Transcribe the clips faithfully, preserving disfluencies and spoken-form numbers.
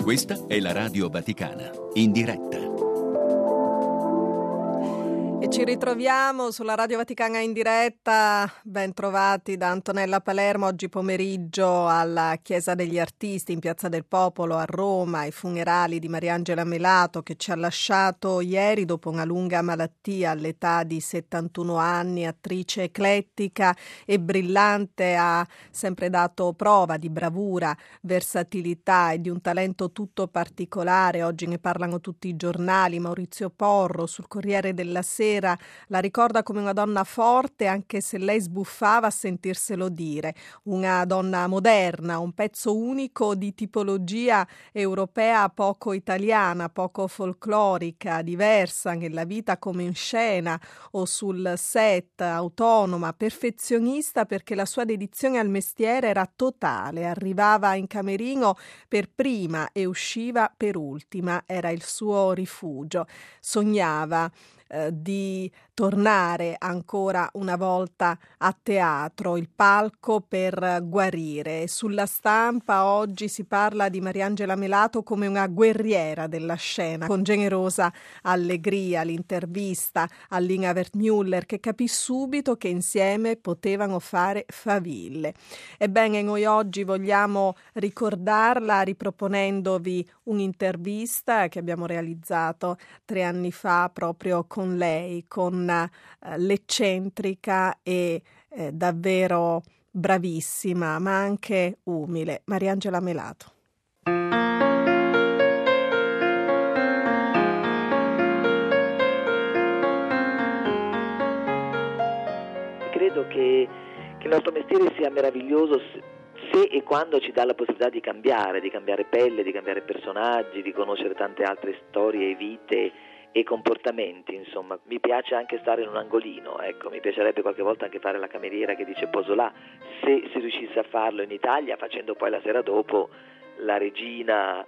Questa è la Radio Vaticana, in diretta. E ci ritroviamo sulla Radio Vaticana in diretta, ben trovati da Antonella Palermo. Oggi pomeriggio alla Chiesa degli Artisti in Piazza del Popolo a Roma, ai funerali di Mariangela Melato, che ci ha lasciato ieri dopo una lunga malattia all'età di settantuno anni, attrice eclettica e brillante, ha sempre dato prova di bravura, versatilità e di un talento tutto particolare. Oggi ne parlano tutti i giornali. Maurizio Porro sul Corriere della Sera la ricorda come una donna forte, anche se lei sbuffava a sentirselo dire, una donna moderna, un pezzo unico di tipologia europea poco italiana, poco folclorica, diversa nella vita come in scena o sul set, autonoma, perfezionista perché la sua dedizione al mestiere era totale, arrivava in camerino per prima e usciva per ultima, era il suo rifugio, sognava Eh, di tornare ancora una volta a teatro, il palco per guarire. Sulla stampa oggi si parla di Mariangela Melato come una guerriera della scena, con generosa allegria, l'intervista a Lina Wertmüller, che capì subito che insieme potevano fare faville. Ebbene, noi oggi vogliamo ricordarla riproponendovi un'intervista che abbiamo realizzato tre anni fa proprio con lei, con eh, l'eccentrica e eh, davvero bravissima, ma anche umile, Mariangela Melato. Credo che, che il nostro mestiere sia meraviglioso se, se e quando ci dà la possibilità di cambiare, di cambiare pelle, di cambiare personaggi, di conoscere tante altre storie e vite e comportamenti. Insomma, mi piace anche stare in un angolino, ecco, mi piacerebbe qualche volta anche fare la cameriera che dice poso là, se si riuscisse a farlo in Italia, facendo poi la sera dopo la regina,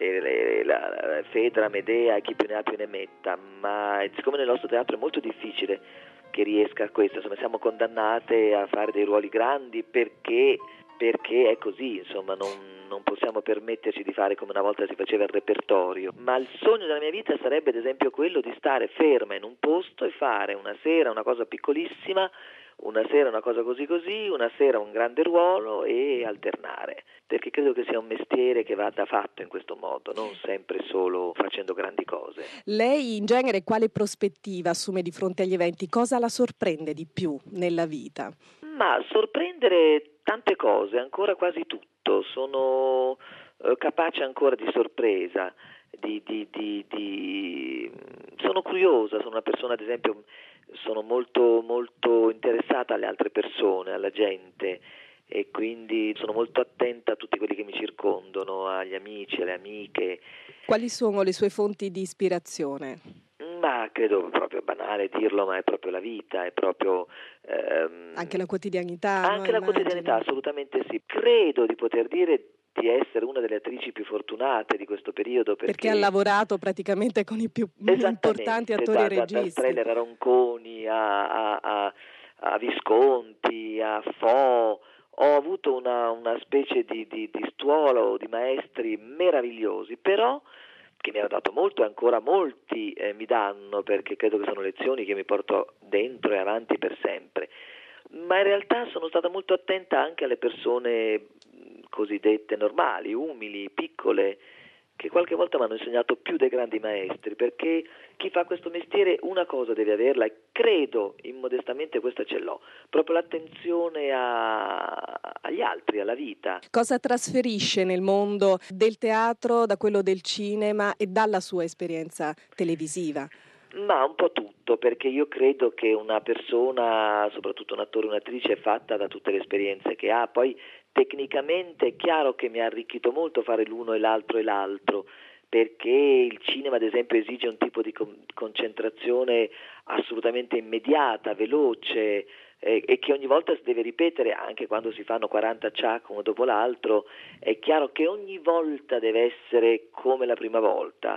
eh, la, la Fedra, Medea e chi più ne ha più ne metta. Ma siccome nel nostro teatro è molto difficile che riesca a questo, insomma, siamo condannate a fare dei ruoli grandi perché perché è così, insomma, non, non possiamo permetterci di fare come una volta si faceva il repertorio. Ma il sogno della mia vita sarebbe ad esempio quello di stare ferma in un posto e fare una sera una cosa piccolissima, una sera una cosa così così, una sera un grande ruolo e alternare, perché credo che sia un mestiere che vada fatto in questo modo, non sempre solo facendo grandi cose. Lei in genere quale prospettiva assume di fronte agli eventi? Cosa la sorprende di più nella vita? Ma sorprendere tante cose, ancora quasi tutto, sono eh, capace ancora di sorpresa, di, di, di, di... sono curiosa, sono una persona, ad esempio, sono molto, molto interessata alle altre persone, alla gente, e quindi sono molto attenta a tutti quelli che mi circondano, agli amici, alle amiche. Quali sono le sue fonti di ispirazione? Ma credo proprio banale dirlo, ma è proprio la vita, è proprio ehm, anche la quotidianità. Anche no, la immagino. quotidianità, assolutamente sì. Credo di poter dire di essere una delle attrici più fortunate di questo periodo, perché, perché ha lavorato praticamente con i più importanti attori da, e registi. Da Streller a Ronconi a, a, a, a Visconti a Fo. Ho avuto una, una specie di, di, di stuolo di maestri meravigliosi, però che mi hanno dato molto e ancora molti eh, mi danno, perché credo che sono lezioni che mi porto dentro e avanti per sempre. Ma in realtà sono stata molto attenta anche alle persone cosiddette normali, umili, piccole, che qualche volta mi hanno insegnato più dei grandi maestri, perché chi fa questo mestiere una cosa deve averla, e credo immodestamente questa ce l'ho, proprio l'attenzione a, agli altri, alla vita. Cosa trasferisce nel mondo del teatro da quello del cinema e dalla sua esperienza televisiva? Ma un po' tutto, perché io credo che una persona, soprattutto un attore o un'attrice, è fatta da tutte le esperienze che ha. Poi tecnicamente è chiaro che mi ha arricchito molto fare l'uno e l'altro e l'altro, perché il cinema ad esempio esige un tipo di con- concentrazione assolutamente immediata, veloce, eh, e che ogni volta si deve ripetere, anche quando si fanno quaranta ciak uno dopo l'altro. È chiaro che ogni volta deve essere come la prima volta.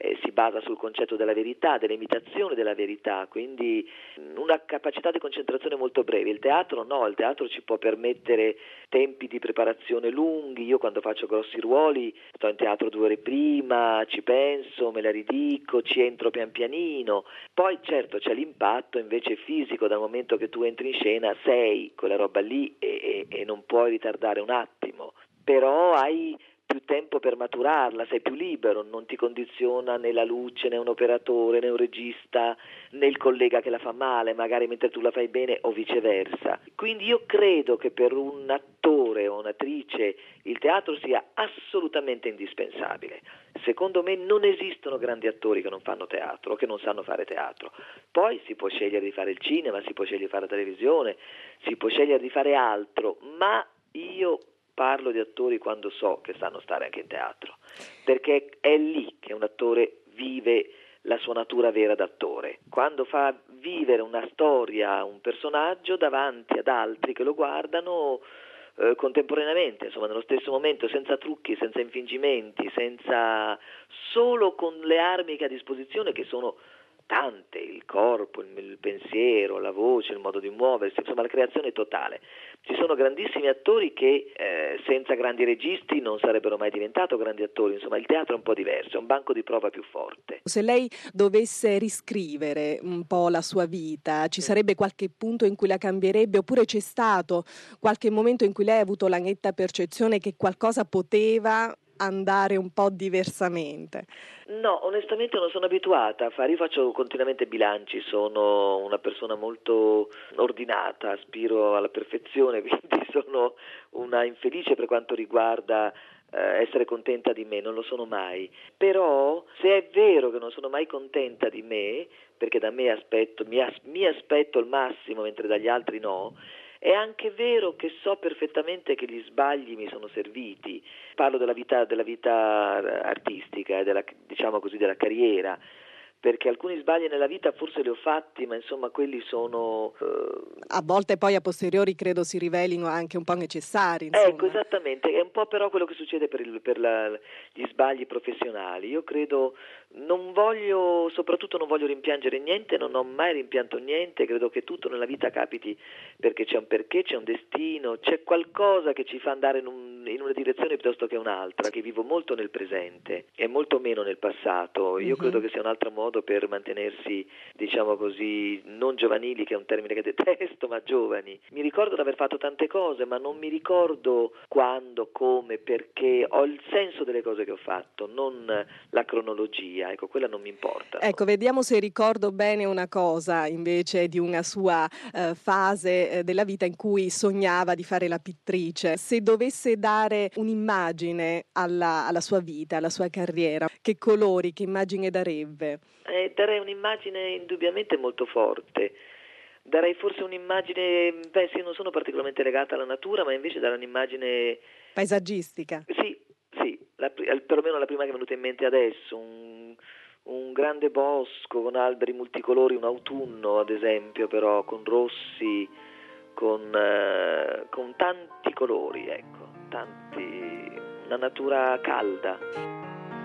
eh, si basa sul concetto della verità, dell'imitazione della verità, quindi una capacità di concentrazione molto breve. Il teatro no, il teatro ci può permettere tempi di preparazione lunghi. Io quando faccio grossi ruoli sto in teatro due ore prima, ci penso, me la ridico, ci entro pian pianino. Poi certo c'è l'impatto invece fisico, dal momento che tu entri in scena sei quella roba lì e, e, e non puoi ritardare un attimo, però hai più tempo per maturarla, sei più libero, non ti condiziona né la luce, né un operatore, né un regista, né il collega che la fa male, magari mentre tu la fai bene o viceversa. Quindi io credo che per un attore o un'attrice il teatro sia assolutamente indispensabile. Secondo me non esistono grandi attori che non fanno teatro o che non sanno fare teatro. Poi si può scegliere di fare il cinema, si può scegliere di fare la televisione, si può scegliere di fare altro, ma io parlo di attori quando so che sanno stare anche in teatro, perché è lì che un attore vive la sua natura vera d'attore, quando fa vivere una storia, un personaggio davanti ad altri che lo guardano eh, contemporaneamente, insomma nello stesso momento, senza trucchi, senza infingimenti, senza solo con le armi che ha a disposizione, che sono tante, il corpo, il, il pensiero, la voce, il modo di muoversi, insomma la creazione totale. Ci sono grandissimi attori che eh, senza grandi registi non sarebbero mai diventato grandi attori, insomma il teatro è un po' diverso, è un banco di prova più forte. Se lei dovesse riscrivere un po' la sua vita, ci sarebbe qualche punto in cui la cambierebbe, oppure c'è stato qualche momento in cui lei ha avuto la netta percezione che qualcosa poteva andare un po' diversamente? No, onestamente non sono abituata a fare, io faccio continuamente bilanci, sono una persona molto ordinata, aspiro alla perfezione, quindi sono una infelice per quanto riguarda eh, essere contenta di me, non lo sono mai. Però se è vero che non sono mai contenta di me, perché da me aspetto, mi, as- mi aspetto il massimo mentre dagli altri no, è anche vero che so perfettamente che gli sbagli mi sono serviti. Parlo della vita, della vita artistica e della, diciamo così, della carriera, perché alcuni sbagli nella vita forse li ho fatti, ma insomma quelli sono eh... a volte poi a posteriori credo si rivelino anche un po' necessari, insomma. Ecco, esattamente, è un po' però quello che succede per, il, per la, gli sbagli professionali. Io credo, non voglio, soprattutto non voglio rimpiangere niente, non ho mai rimpianto niente, credo che tutto nella vita capiti perché c'è un perché, c'è un destino, c'è qualcosa che ci fa andare in, un, in una direzione piuttosto che un'altra, che vivo molto nel presente e molto meno nel passato. Io mm-hmm. credo che sia un altro modo per mantenersi, diciamo così, non giovanili, che è un termine che detesto, ma giovani. Mi ricordo di aver fatto tante cose, ma non mi ricordo quando, come, perché. Ho il senso delle cose che ho fatto, non la cronologia, ecco, quella non mi importa. Ecco, vediamo se ricordo bene una cosa invece di una sua eh, fase eh, della vita in cui sognava di fare la pittrice. Se dovesse dare un'immagine alla, alla sua vita, alla sua carriera, che colori, che immagine darebbe? Eh, darei un'immagine indubbiamente molto forte. Darei forse un'immagine, beh sì, non sono particolarmente legata alla natura, ma invece darei un'immagine paesaggistica. Sì, sì, la, perlomeno la prima che è venuta in mente adesso, un, un grande bosco con alberi multicolori, un autunno ad esempio, però con rossi, con, eh, con tanti colori, ecco, tanti, una natura calda.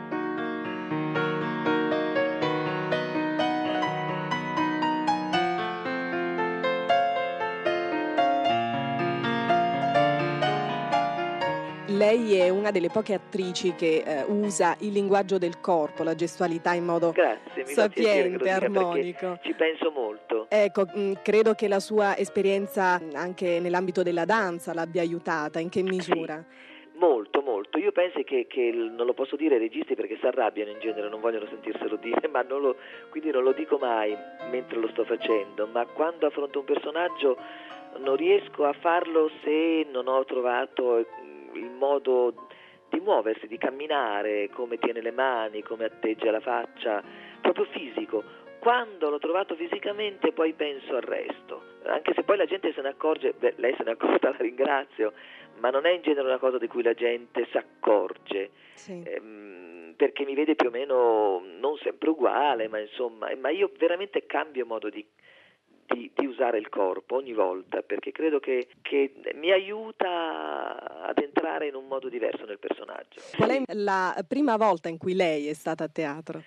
Lei è una delle poche attrici che eh, usa il linguaggio del corpo, la gestualità in modo Grazie, mi sapiente, armonico. Ci penso molto. Ecco, mh, credo che la sua esperienza anche nell'ambito della danza l'abbia aiutata. In che misura? Sì, molto, molto. Io penso che, che non lo posso dire ai registi perché si arrabbiano in genere, non vogliono sentirselo dire, ma non lo, quindi non lo dico mai mentre lo sto facendo, ma quando affronto un personaggio non riesco a farlo se non ho trovato il modo di muoversi, di camminare, come tiene le mani, come atteggia la faccia, proprio fisico. Quando l'ho trovato fisicamente poi penso al resto, anche se poi la gente se ne accorge, beh, lei se ne è accorta, la ringrazio, ma non è in genere una cosa di cui la gente si accorge, sì. ehm, perché mi vede più o meno non sempre uguale, ma insomma, ma io veramente cambio modo di Di, di usare il corpo ogni volta, perché credo che, che mi aiuta ad entrare entrare in un modo diverso nel personaggio. Qual è la prima volta in cui lei è stata a teatro?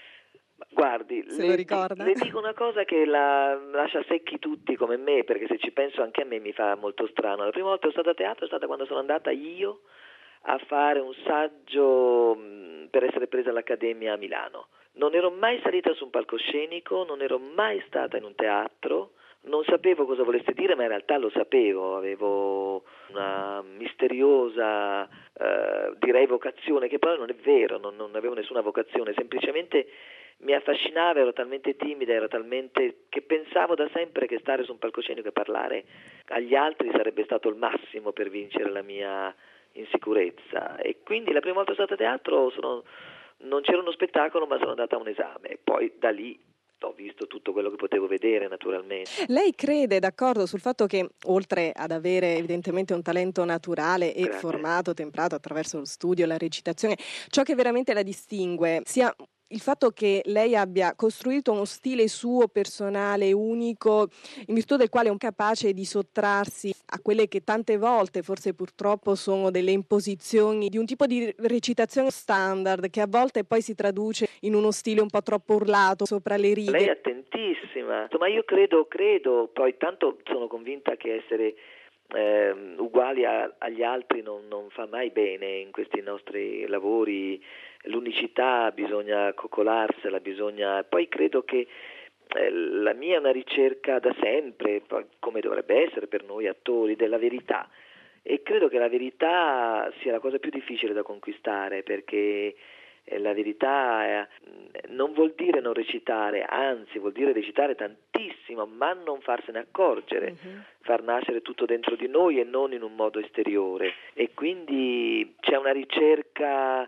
Guardi, Se le, lo ricorda? le dico una cosa che la lascia secchi tutti come me, perché se ci penso anche a me mi fa molto strano. La prima volta che sono stata a teatro è stata quando sono andata io a fare un saggio mh, per essere presa all'Accademia a Milano. Non ero mai salita su un palcoscenico, non ero mai stata in un teatro, non sapevo cosa volesse dire, ma in realtà lo sapevo, avevo una misteriosa, eh, direi vocazione, che poi non è vero, non, non avevo nessuna vocazione, semplicemente mi affascinava, ero talmente timida, ero talmente che pensavo da sempre che stare su un palcoscenico e parlare agli altri sarebbe stato il massimo per vincere la mia insicurezza, e quindi la prima volta che sono stata a teatro sono, non c'era uno spettacolo, ma sono andata a un esame, poi da lì ho visto tutto quello che potevo vedere, naturalmente. Lei crede, d'accordo, sul fatto che oltre ad avere evidentemente un talento naturale e Grazie. formato, temprato attraverso lo studio, la recitazione, ciò che veramente la distingue sia il fatto che lei abbia costruito uno stile suo personale, unico, in virtù del quale è capace di sottrarsi a quelle che tante volte, forse purtroppo, sono delle imposizioni di un tipo di recitazione standard che a volte poi si traduce in uno stile un po' troppo urlato, sopra le righe. Lei è attentissima, ma io credo, credo, poi tanto sono convinta che essere eh, uguali a, agli altri non, non fa mai bene in questi nostri lavori. L'unicità bisogna coccolarsela, bisogna. Poi credo che eh, la mia è una ricerca da sempre, poi, come dovrebbe essere per noi attori, della verità, e credo che la verità sia la cosa più difficile da conquistare, perché eh, la verità eh, non vuol dire non recitare, anzi vuol dire recitare tantissimo, ma non farsene accorgere, uh-huh. far nascere tutto dentro di noi e non in un modo esteriore, e quindi c'è una ricerca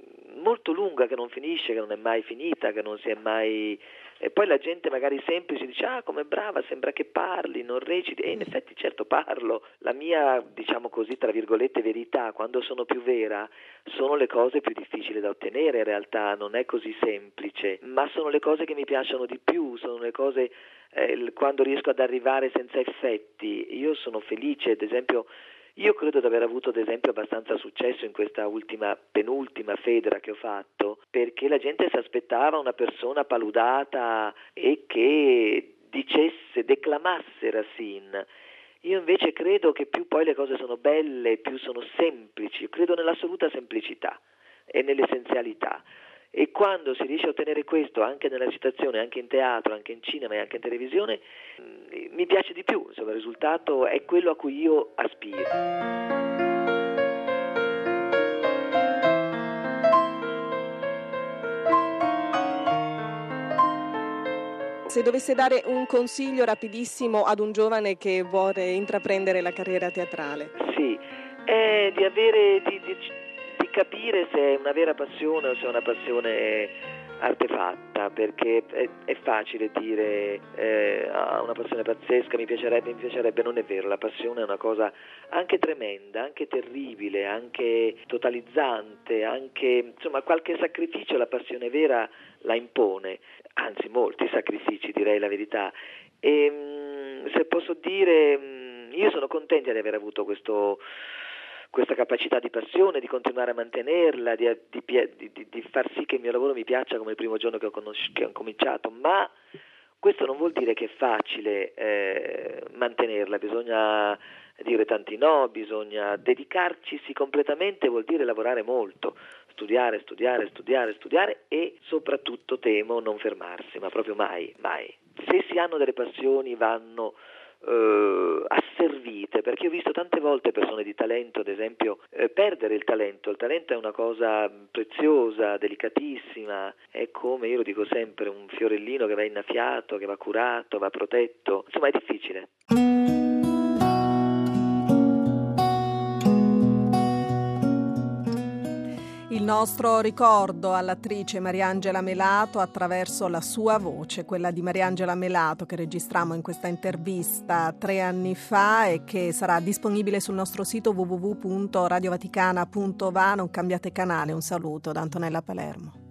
molto lunga che non finisce, che non è mai finita, che non si è mai. E poi la gente magari semplice dice: ah, come brava, sembra che parli, non reciti, e in effetti certo parlo. La mia, diciamo così, tra virgolette, verità, quando sono più vera, sono le cose più difficili da ottenere, in realtà non è così semplice, ma sono le cose che mi piacciono di più, sono le cose eh, quando riesco ad arrivare senza effetti. Io sono felice, ad esempio. Io credo di aver avuto, ad esempio, abbastanza successo in questa ultima, penultima Federa che ho fatto, perché la gente si aspettava una persona paludata e che dicesse, declamasse Racine. Io invece credo che più poi le cose sono belle, più sono semplici, credo nell'assoluta semplicità e nell'essenzialità. E quando si riesce a ottenere questo anche nella recitazione, anche in teatro, anche in cinema e anche in televisione, mi piace di più, insomma il risultato è quello a cui io aspiro. Se dovesse dare un consiglio rapidissimo ad un giovane che vuole intraprendere la carriera teatrale. Sì, è di avere, di, di, di capire se è una vera passione o se è una passione artefatta, perché è, è facile dire eh, ah, una passione pazzesca, mi piacerebbe, mi piacerebbe, non è vero, la passione è una cosa anche tremenda, anche terribile, anche totalizzante, anche, insomma, qualche sacrificio la passione vera la impone, anzi molti sacrifici, direi la verità, e mh, se posso dire, mh, io sono contenta di aver avuto questo questa capacità di passione, di continuare a mantenerla, di, di, di, di far sì che il mio lavoro mi piaccia come il primo giorno che ho, conosci- che ho cominciato, ma questo non vuol dire che è facile eh, mantenerla, bisogna dire tanti no, bisogna dedicarci completamente, vuol dire lavorare molto, studiare, studiare, studiare, studiare e soprattutto temo non fermarsi, ma proprio mai, mai. Se si hanno delle passioni vanno Uh, asservite, perché ho visto tante volte persone di talento, ad esempio, eh, perdere il talento. Il talento è una cosa preziosa, delicatissima, è come, io lo dico sempre, un fiorellino che va innaffiato, che va curato, va protetto, insomma è difficile. Il nostro ricordo all'attrice Mariangela Melato attraverso la sua voce, quella di Mariangela Melato, che registrammo in questa intervista tre anni fa e che sarà disponibile sul nostro sito w w w punto radio vaticana punto va. Non cambiate canale. Un saluto da Antonella Palermo.